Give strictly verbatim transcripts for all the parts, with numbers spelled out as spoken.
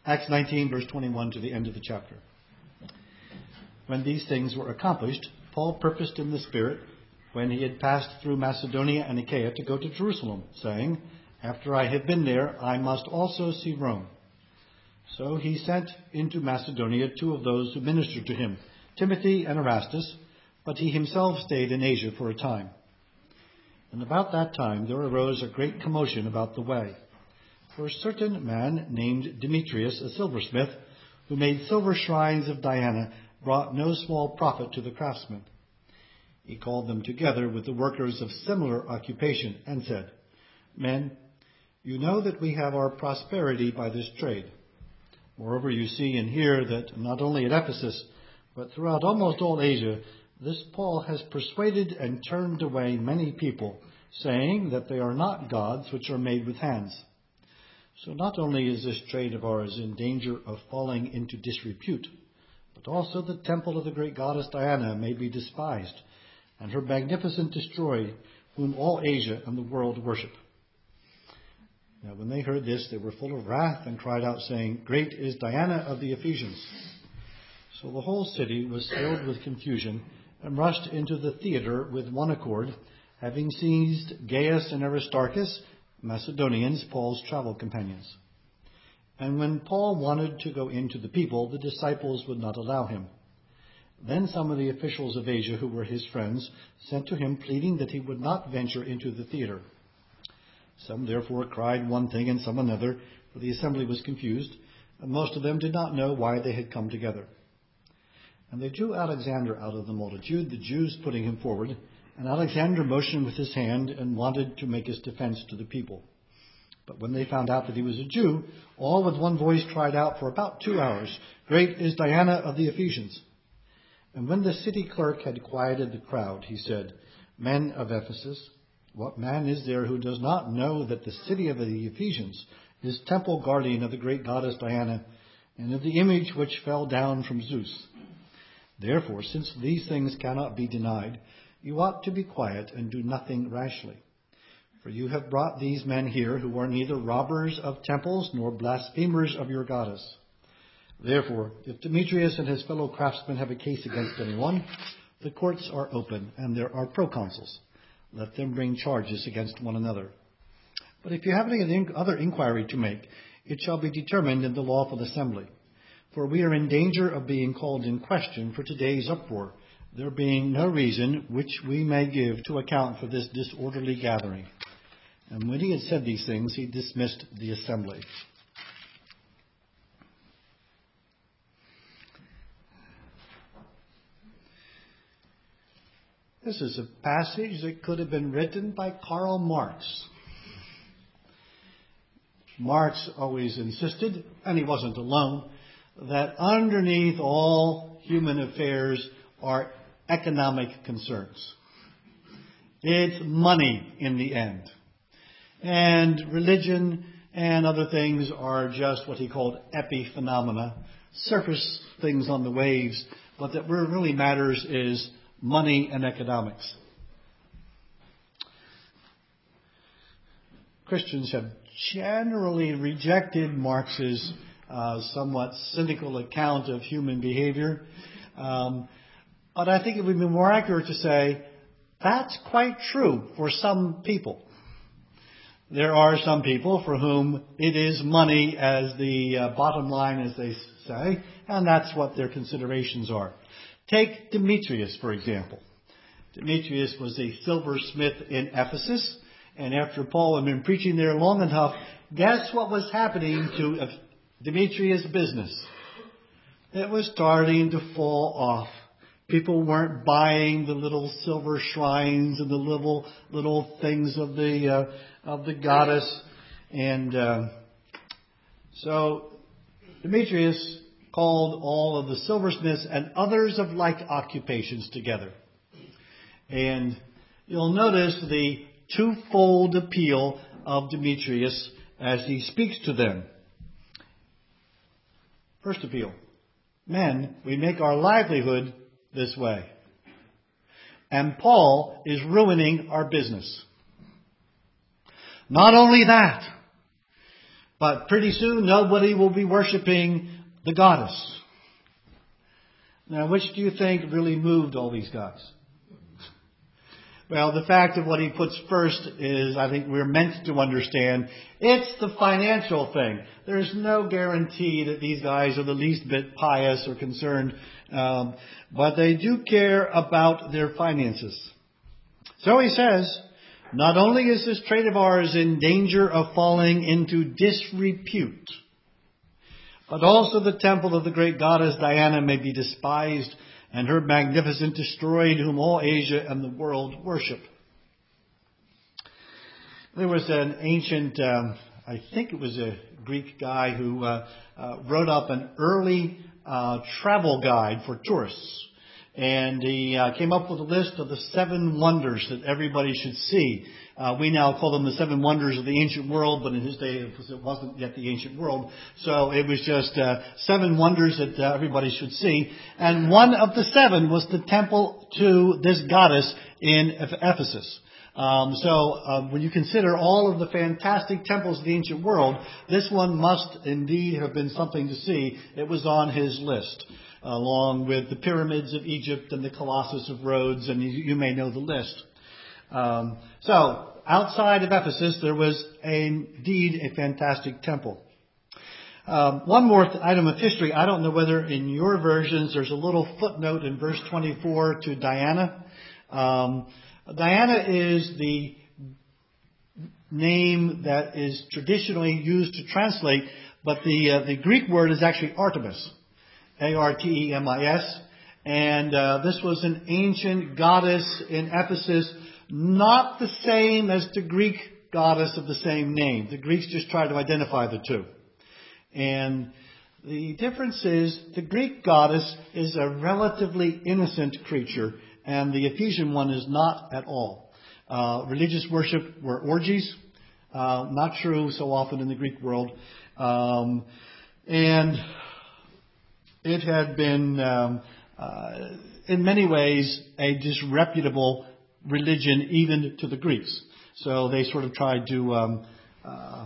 Acts nineteen, verse twenty-one to the end of the chapter. When these things were accomplished, Paul purposed in the Spirit, when he had passed through Macedonia and Achaia, to go to Jerusalem, saying, "After I have been there, I must also see Rome." So he sent into Macedonia two of those who ministered to him, Timothy and Erastus, but he himself stayed in Asia for a time. And about that time there arose a great commotion about the way. For a certain man named Demetrius, a silversmith, who made silver shrines of Diana, brought no small profit to the craftsmen. He called them together with the workers of similar occupation and said, "Men, you know that we have our prosperity by this trade. Moreover, you see and hear that not only at Ephesus, but throughout almost all Asia, this Paul has persuaded and turned away many people, saying that they are not gods which are made with hands. So not only is this trade of ours in danger of falling into disrepute, but also the temple of the great goddess Diana may be despised, and her magnificent destroyed, whom all Asia and the world worship." Now when they heard this, they were full of wrath and cried out, saying, "Great is Diana of the Ephesians." So the whole city was filled with confusion and rushed into the theater with one accord, having seized Gaius and Aristarchus, Macedonians, Paul's travel companions. And when Paul wanted to go into the people, the disciples would not allow him. Then some of the officials of Asia, who were his friends, sent to him, pleading that he would not venture into the theater. Some therefore cried one thing and some another, for the assembly was confused, and most of them did not know why they had come together. And they drew Alexander out of the multitude, the Jews putting him forward, and Alexander motioned with his hand and wanted to make his defense to the people. But when they found out that he was a Jew, all with one voice cried out for about two hours, "Great is Diana of the Ephesians." And when the city clerk had quieted the crowd, he said, "Men of Ephesus, what man is there who does not know that the city of the Ephesians is temple guardian of the great goddess Diana and of the image which fell down from Zeus? Therefore, since these things cannot be denied, you ought to be quiet and do nothing rashly. For you have brought these men here who are neither robbers of temples nor blasphemers of your goddess. Therefore, if Demetrius and his fellow craftsmen have a case against anyone, the courts are open and there are proconsuls. Let them bring charges against one another. But if you have any other inquiry to make, it shall be determined in the lawful assembly. For we are in danger of being called in question for today's uproar, there being no reason which we may give to account for this disorderly gathering." And when he had said these things, he dismissed the assembly. This is a passage that could have been written by Karl Marx. Marx always insisted, and he wasn't alone, that underneath all human affairs are economic concerns. It's money in the end. And religion and other things are just what he called epiphenomena, surface things on the waves, but that what really matters is money and economics. Christians have generally rejected Marx's uh, somewhat cynical account of human behavior. Um, but I think it would be more accurate to say that's quite true for some people. There are some people for whom it is money as the uh, bottom line, as they say, and that's what their considerations are. Take Demetrius, for example. Demetrius was a silversmith in Ephesus, and after Paul had been preaching there long enough, guess what was happening to Demetrius' business? It was starting to fall off. People weren't buying the little silver shrines and the little little things of the uh, of the goddess, and uh, so Demetrius called all of the silversmiths and others of like occupations together. And you'll notice the twofold appeal of Demetrius as he speaks to them. First appeal: men, we make our livelihood this way. And Paul is ruining our business. Not only that, But pretty soon, nobody will be worshiping the goddess. Now, which do you think really moved all these guys? Well, the fact of what he puts first is, I think we're meant to understand, it's the financial thing. There's no guarantee that these guys are the least bit pious or concerned, um, but they do care about their finances. So he says, not only is this trade of ours in danger of falling into disrepute, but also the temple of the great goddess Diana may be despised and her magnificence destroyed, whom all Asia and the world worship. There was an ancient, um, I think it was a Greek guy who uh, uh, wrote up an early uh, travel guide for tourists. And he uh, came up with a list of the seven wonders that everybody should see. Uh, we now call them the seven wonders of the ancient world, but in his day it, was, it wasn't yet the ancient world. So it was just uh, seven wonders that uh, everybody should see. And one of the seven was the temple to this goddess in Ephesus. Um, so uh, when you consider all of the fantastic temples of the ancient world, this one must indeed have been something to see. It was on his list, along with the pyramids of Egypt and the Colossus of Rhodes, and you, you may know the list. Um, so, outside of Ephesus, there was a, indeed a fantastic temple. Um, one more th- item of history. I don't know whether in your versions there's a little footnote in verse twenty-four to Diana. Um, Diana is the name that is traditionally used to translate, but the uh, the Greek word is actually Artemis. A R T E M I S. And uh, this was an ancient goddess in Ephesus, not the same as the Greek goddess of the same name. The Greeks just tried to identify the two. And the difference is the Greek goddess is a relatively innocent creature, and the Ephesian one is not at all. Uh, religious worship were orgies, uh, not true so often in the Greek world. Um, and it had been, um, uh, in many ways, a disreputable religion even to the Greeks. So they sort of tried to um, uh,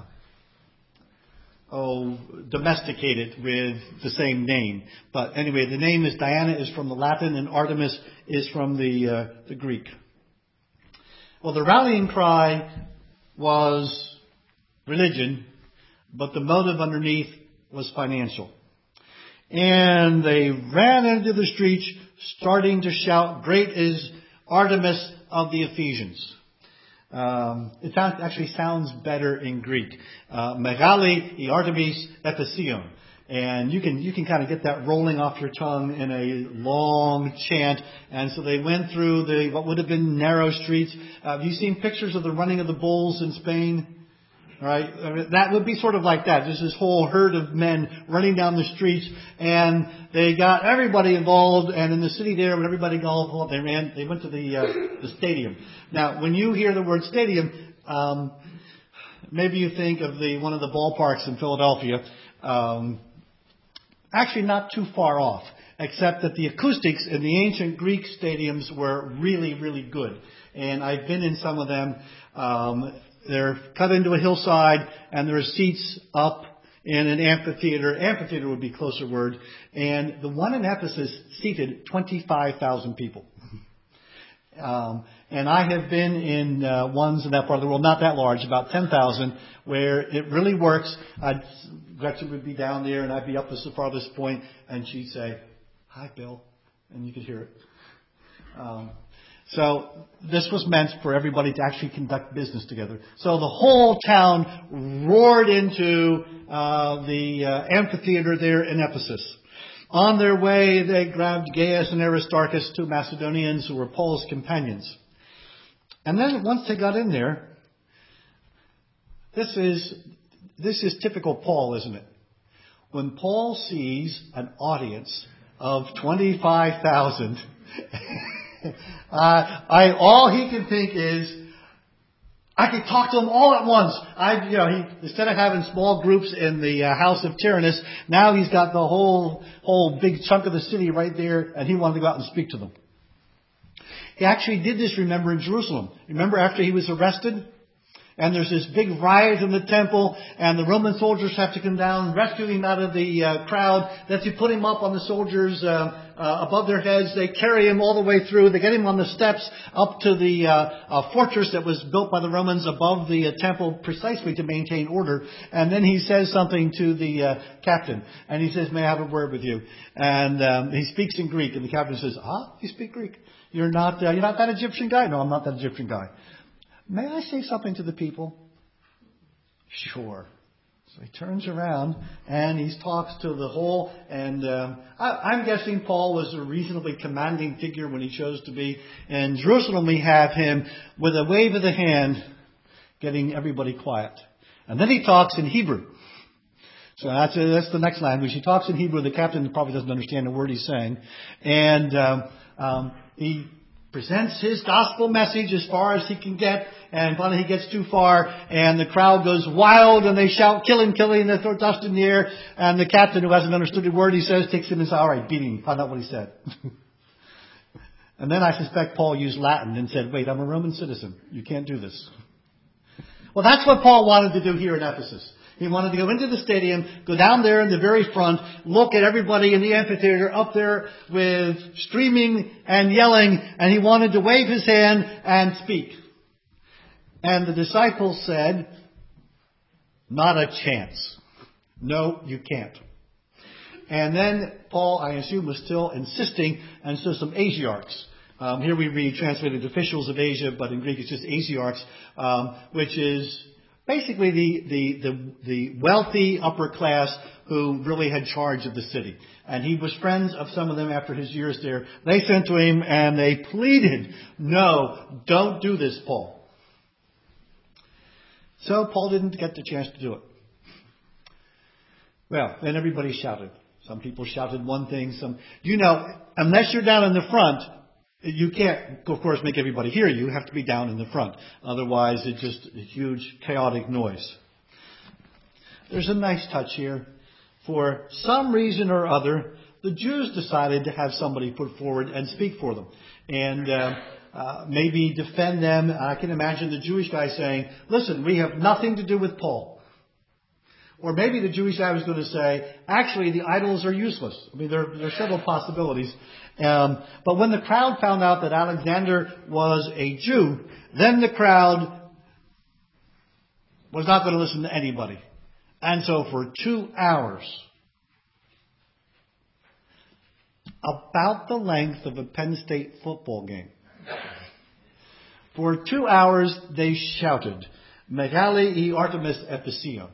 oh, domesticate it with the same name. But anyway, the name is Diana is from the Latin and Artemis is from the uh, the Greek. Well, the rallying cry was religion, but the motive underneath was financial. And they ran into the streets starting to shout, "Great is Artemis of the Ephesians." Um, it sounds, actually sounds better in Greek. Uh, Megali i Artemis Ephesion. And you can, you can kind of get that rolling off your tongue in a long chant. And so they went through the, what would have been narrow streets. Uh, have you seen pictures of the running of the bulls in Spain? Right? I mean, that would be sort of like that. There's this whole herd of men running down the streets, and they got everybody involved. And in the city there, when everybody got involved, they ran. They went to the uh, the stadium. Now, when you hear the word stadium, um, maybe you think of the one of the ballparks in Philadelphia. Um, actually, not too far off, except that the acoustics in the ancient Greek stadiums were really, really good. And I've been in some of them. Um, They're cut into a hillside, and there are seats up in an amphitheater. Amphitheater would be a closer word. And the one in Ephesus seated twenty-five thousand people. Um, and I have been in uh, ones in that part of the world, not that large, about ten thousand, where it really works. I'd, Gretchen would be down there, and I'd be up to the farthest point, and she'd say, "Hi, Bill," and you could hear it. Um, So this was meant for everybody to actually conduct business together. So the whole town roared into uh, the uh, amphitheater there in Ephesus. On their way, they grabbed Gaius and Aristarchus, two Macedonians who were Paul's companions. And then once they got in there, this is this is typical Paul, isn't it? When Paul sees an audience of twenty-five thousand. Uh, I, all he can think is, I could talk to them all at once. I, you know, he, instead of having small groups in the uh, house of Tyrannus, now he's got the whole, whole big chunk of the city right there, and he wanted to go out and speak to them. He actually did this, remember, in Jerusalem. Remember after he was arrested? And there's this big riot in the temple, and the Roman soldiers have to come down, rescue him out of the uh, crowd. Then they put him up on the soldiers uh, uh, above their heads. They carry him all the way through. They get him on the steps up to the uh, uh, fortress that was built by the Romans above the uh, temple precisely to maintain order. And then he says something to the uh, captain, and he says, "May I have a word with you?" And um, he speaks in Greek, and the captain says, "Ah, you speak Greek? You're not uh, you're not that Egyptian guy?" "No, I'm not that Egyptian guy." "May I say something to the people?" "Sure." So he turns around and he talks to the whole, and um, I, I'm guessing Paul was a reasonably commanding figure when he chose to be. In Jerusalem, we have him with a wave of the hand getting everybody quiet. And then he talks in Hebrew. So that's, that's the next language. He talks in Hebrew. The captain probably doesn't understand a word he's saying. And um, um, he presents his gospel message as far as he can get, and finally he gets too far, and the crowd goes wild, and they shout, "Kill him, kill him," and they throw dust in the air, and the captain, who hasn't understood a word he says, takes him and says, "All right, beat him, find out what he said." And then I suspect Paul used Latin and said, "Wait, I'm a Roman citizen. You can't do this." Well, that's what Paul wanted to do here in Ephesus. He wanted to go into the stadium, go down there in the very front, look at everybody in the amphitheater up there with screaming and yelling, and he wanted to wave his hand and speak. And the disciples said, "Not a chance. No, you can't." And then Paul, I assume, was still insisting, and so some Asiarchs. Um, here we read translated officials of Asia, but in Greek it's just Asiarchs, um, which is basically the, the, the, the wealthy upper class who really had charge of the city. And he was friends of some of them after his years there. They sent to him and they pleaded, "No, don't do this, Paul." So Paul didn't get the chance to do it. Well, then everybody shouted. Some people shouted one thing, some, you know, unless you're down in the front, you can't, of course, make everybody hear you. You have to be down in the front. Otherwise, it's just a huge, chaotic noise. There's a nice touch here. For some reason or other, the Jews decided to have somebody put forward and speak for them. And uh, uh, maybe defend them. I can imagine the Jewish guy saying, "Listen, we have nothing to do with Paul." Or maybe the Jewish guy was going to say, "Actually, the idols are useless." I mean, there, there are several possibilities. Um, but when the crowd found out that Alexander was a Jew, then the crowd was not going to listen to anybody. And so for two hours, about the length of a Penn State football game, for two hours they shouted, "Megale e Artemis Epiceo."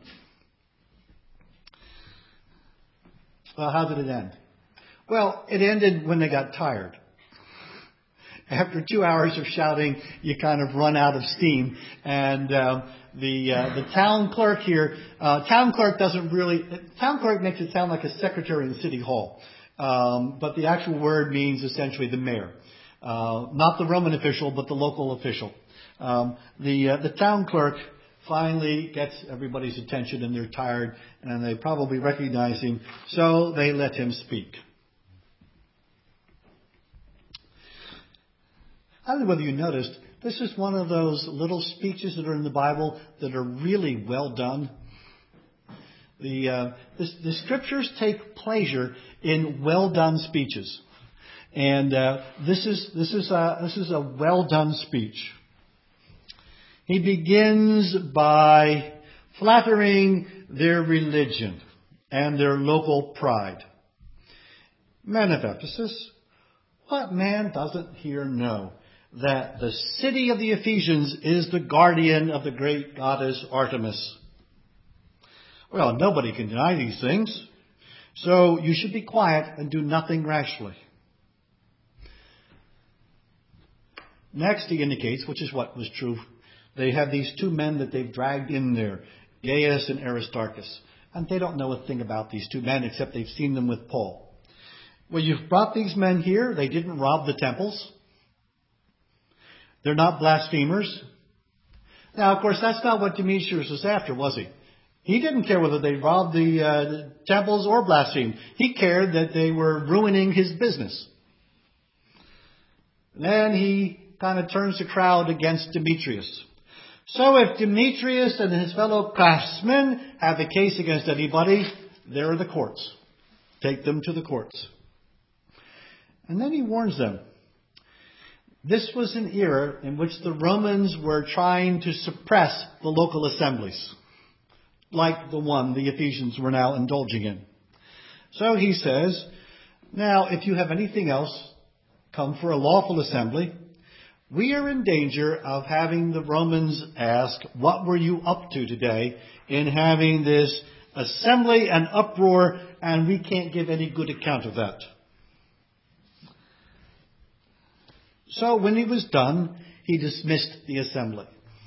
Well, how did it end? Well, it ended when they got tired. After two hours of shouting, you kind of run out of steam. And uh, the uh, the town clerk here, uh, town clerk doesn't really, town clerk makes it sound like a secretary in City Hall. Um, but the actual word means essentially the mayor. Uh, not the Roman official, but the local official. Um, the uh, the town clerk finally gets everybody's attention, and they're tired, and they probably recognize him, so they let him speak. I don't know whether you noticed, this is one of those little speeches that are in the Bible that are really well done. The, uh, the, the scriptures take pleasure in well done speeches. And uh, this is this is a, this is a well done speech. He begins by flattering their religion and their local pride. "Men of Ephesus, what man doesn't here know that the city of the Ephesians is the guardian of the great goddess Artemis? Well, nobody can deny these things, so you should be quiet and do nothing rashly." Next, he indicates, which is what was true, they have these two men that they've dragged in there, Gaius and Aristarchus. And they don't know a thing about these two men except they've seen them with Paul. Well, you've brought these men here. They didn't rob the temples. They're not blasphemers. Now, of course, that's not what Demetrius was after, was he? He didn't care whether they robbed the, uh, the temples or blasphemed. He cared that they were ruining his business. Then he kind of turns the crowd against Demetrius. So if Demetrius and his fellow craftsmen have a case against anybody, there are the courts. Take them to the courts. And then he warns them. This was an era in which the Romans were trying to suppress the local assemblies, like the one the Ephesians were now indulging in. So he says, now if you have anything else, come for a lawful assembly. We are in danger of having the Romans ask, what were you up to today in having this assembly and uproar, and we can't give any good account of that. So when he was done, he dismissed the assembly.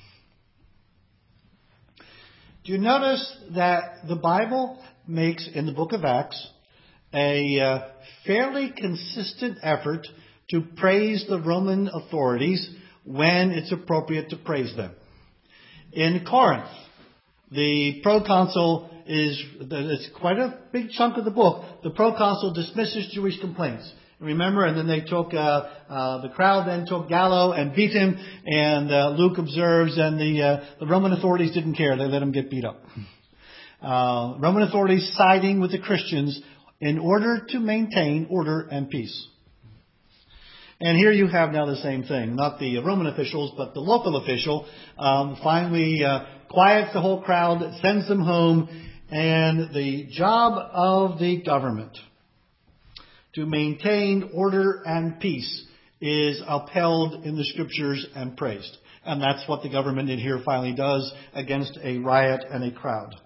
Do you notice that the Bible makes, in the book of Acts, a uh, fairly consistent effort to praise the Roman authorities when it's appropriate to praise them? In Corinth, the proconsul is, it's quite a big chunk of the book, the proconsul dismisses Jewish complaints. Remember, and then they took, uh, uh, the crowd then took Gallo and beat him, and uh, Luke observes, and the, uh, the Roman authorities didn't care. They let him get beat up. Uh, Roman authorities siding with the Christians in order to maintain order and peace. And here you have now the same thing. Not the Roman officials, but the local official um, finally uh, quiets the whole crowd, sends them home, and the job of the government to maintain order and peace is upheld in the Scriptures and praised. And that's what the government in here finally does against a riot and a crowd.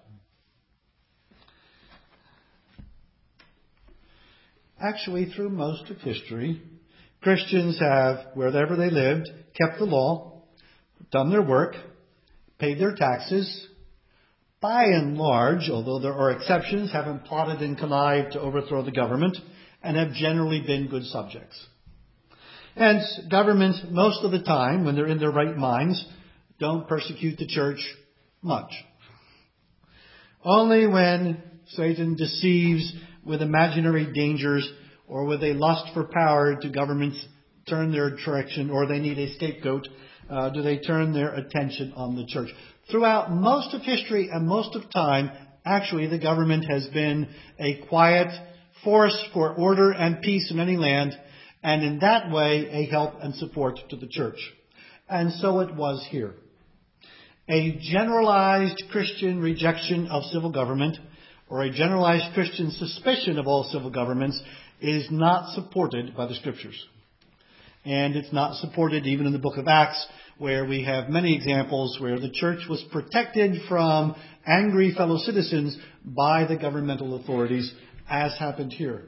Actually, through most of history, Christians have, wherever they lived, kept the law, done their work, paid their taxes, by and large, although there are exceptions, haven't plotted and connived to overthrow the government, and have generally been good subjects. Hence, governments, most of the time, when they're in their right minds, don't persecute the church much. Only when Satan deceives with imaginary dangers or with a lust for power do governments turn their direction, or they need a scapegoat, uh, do they turn their attention on the church. Throughout most of history and most of time, actually the government has been a quiet force for order and peace in any land, and in that way a help and support to the church. And so it was here. A generalized Christian rejection of civil government, or a generalized Christian suspicion of all civil governments, is not supported by the Scriptures. And it's not supported even in the book of Acts, where we have many examples where the church was protected from angry fellow citizens by the governmental authorities, as happened here.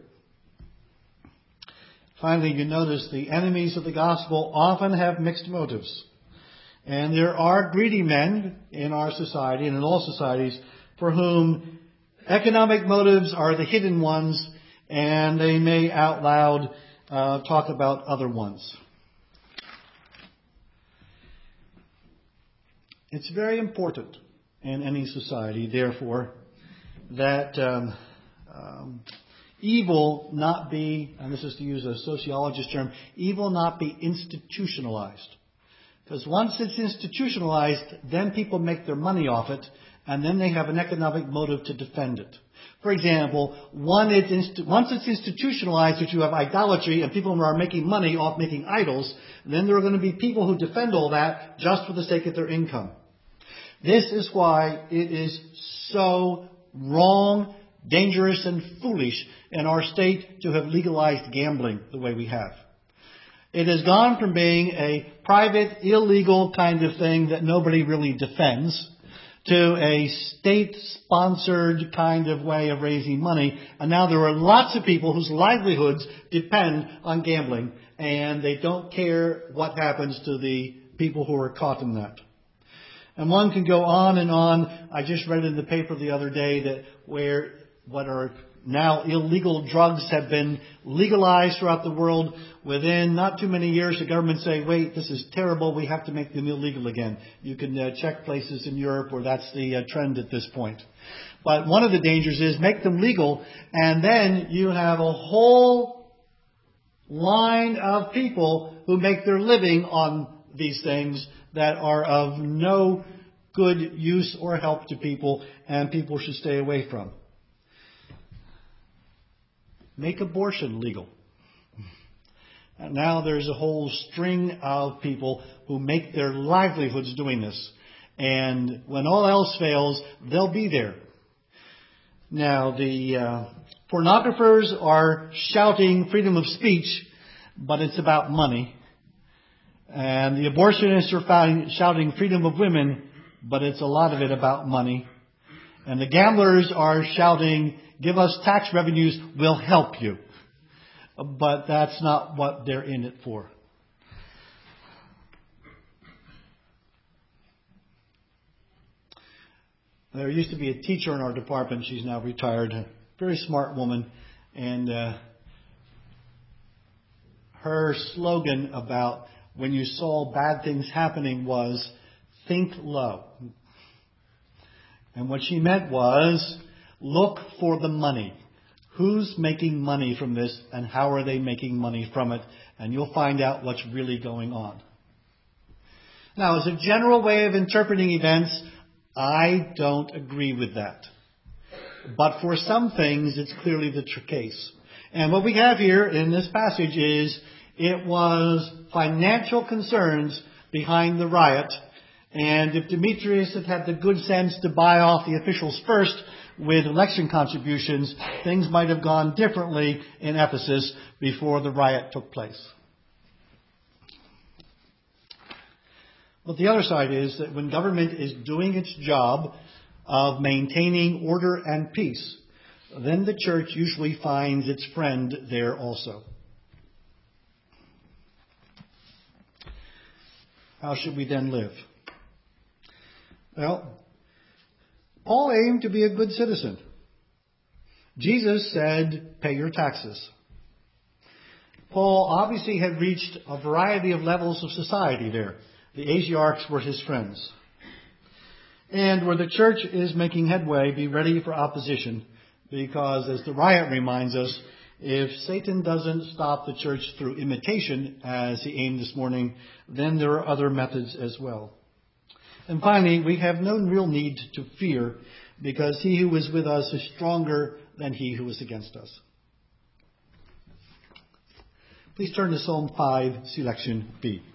Finally, you notice the enemies of the gospel often have mixed motives. And there are greedy men in our society and in all societies for whom economic motives are the hidden ones, and they may out loud uh, talk about other ones. It's very important in any society, therefore, that um, um, evil not be, and this is to use a sociologist term, evil not be institutionalized. Because once it's institutionalized, then people make their money off it, and then they have an economic motive to defend it. For example, one it's inst- once it's institutionalized that you have idolatry and people are making money off making idols, then there are going to be people who defend all that just for the sake of their income. This is why it is so wrong, dangerous, and foolish in our state to have legalized gambling the way we have. It has gone from being a private, illegal kind of thing that nobody really defends to a state-sponsored kind of way of raising money. And now there are lots of people whose livelihoods depend on gambling, and they don't care what happens to the people who are caught in that. And one can go on and on. I just read in the paper the other day that where what are now illegal drugs have been legalized throughout the world. Within not too many years, the government say, wait, this is terrible. We have to make them illegal again. You can uh, check places in Europe where that's the uh, trend at this point. But one of the dangers is make them legal, and then you have a whole line of people who make their living on these things that are of no good use or help to people and people should stay away from. Make abortion legal. And now there's a whole string of people who make their livelihoods doing this. And when all else fails, they'll be there. Now, the uh, pornographers are shouting freedom of speech, but it's about money. And the abortionists are shouting freedom of women, but it's a lot of it about money. And the gamblers are shouting, give us tax revenues, we'll help you. But that's not what they're in it for. There used to be a teacher in our department. She's now retired. A very smart woman. And uh, her slogan about when you saw bad things happening was, think low. And what she meant was, look for the money. Who's making money from this and how are they making money from it? And you'll find out what's really going on. Now, as a general way of interpreting events, I don't agree with that. But for some things, it's clearly the tr- case. And what we have here in this passage is, it was financial concerns behind the riot. And if Demetrius had had the good sense to buy off the officials first with election contributions, things might have gone differently in Ephesus before the riot took place. But the other side is that when government is doing its job of maintaining order and peace, then the church usually finds its friend there also. How should we then live? Well, Paul aimed to be a good citizen. Jesus said, pay your taxes. Paul obviously had reached a variety of levels of society there. The Asiarchs were his friends. And where the church is making headway, be ready for opposition. Because as the riot reminds us, if Satan doesn't stop the church through imitation, as he aimed this morning, then there are other methods as well. And finally, we have no real need to fear, because he who is with us is stronger than he who is against us. Please turn to Psalm five, selection B.